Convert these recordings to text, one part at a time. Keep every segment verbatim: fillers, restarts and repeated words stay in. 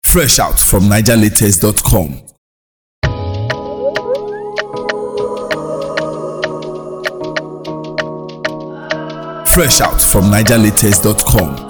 Fresh out from niger latest dot com. Fresh out from niger latest dot com.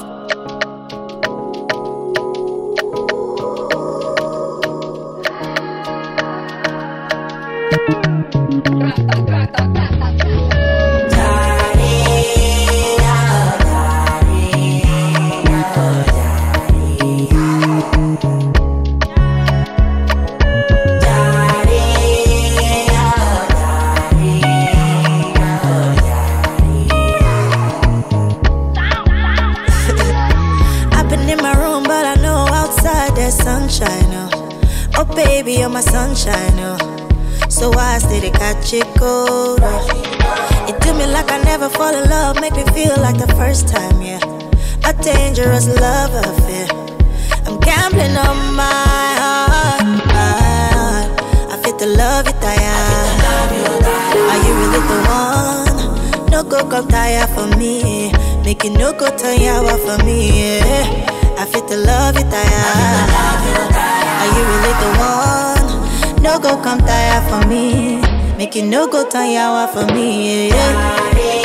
Sunshine, oh, oh baby, you're my sunshine, oh. So I stay to catch it cold, oh. It do me like I never fall in love, make me feel like the first time, yeah. A dangerous love affair. I'm gambling on my heart, my heart. I fit to love you, Diane. Are you really the one? No go come tire for me, make it no go turn you out for me, yeah. I fit to love you, Diane. Are you really the one? No go come tire for me, make you no go turn you out for me, yeah.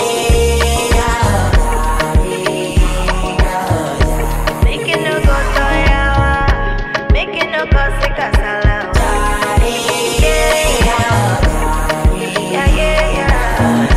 Make you no go turn you out, make you no go sick as a love. Yeah, yeah, yeah, yeah.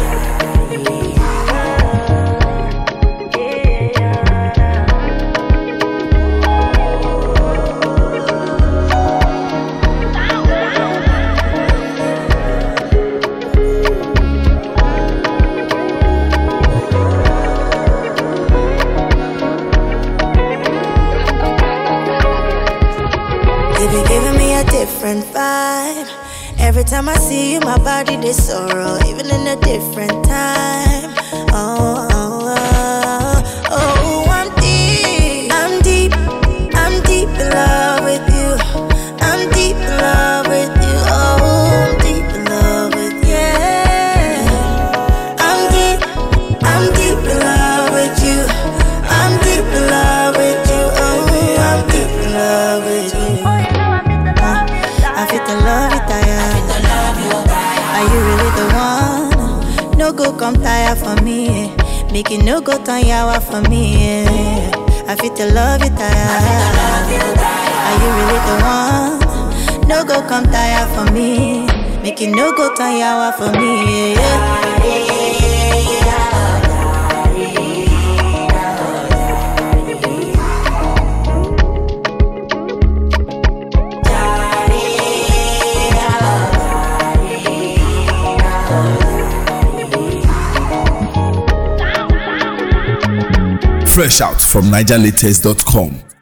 You be giving me a different vibe. Every time I see you, my body they sorrow, even in a different time. Oh, oh, oh, oh, I'm deep, I'm deep, I'm deep in love with you. I'm deep in love with you. Oh, I'm deep in love with you. Yeah. I'm deep, I'm deep in love with you. I'm deep in love with you. Oh, I'm deep in love with you. I fit to love you, Diane. Are you really the one? No go come tire for me, make it no go turn you out for me, yeah. I fit to love you, Diane. Are you really the one? No go come tire for me, make it no go turn you out for me, yeah. Fresh out from niger latest dot com.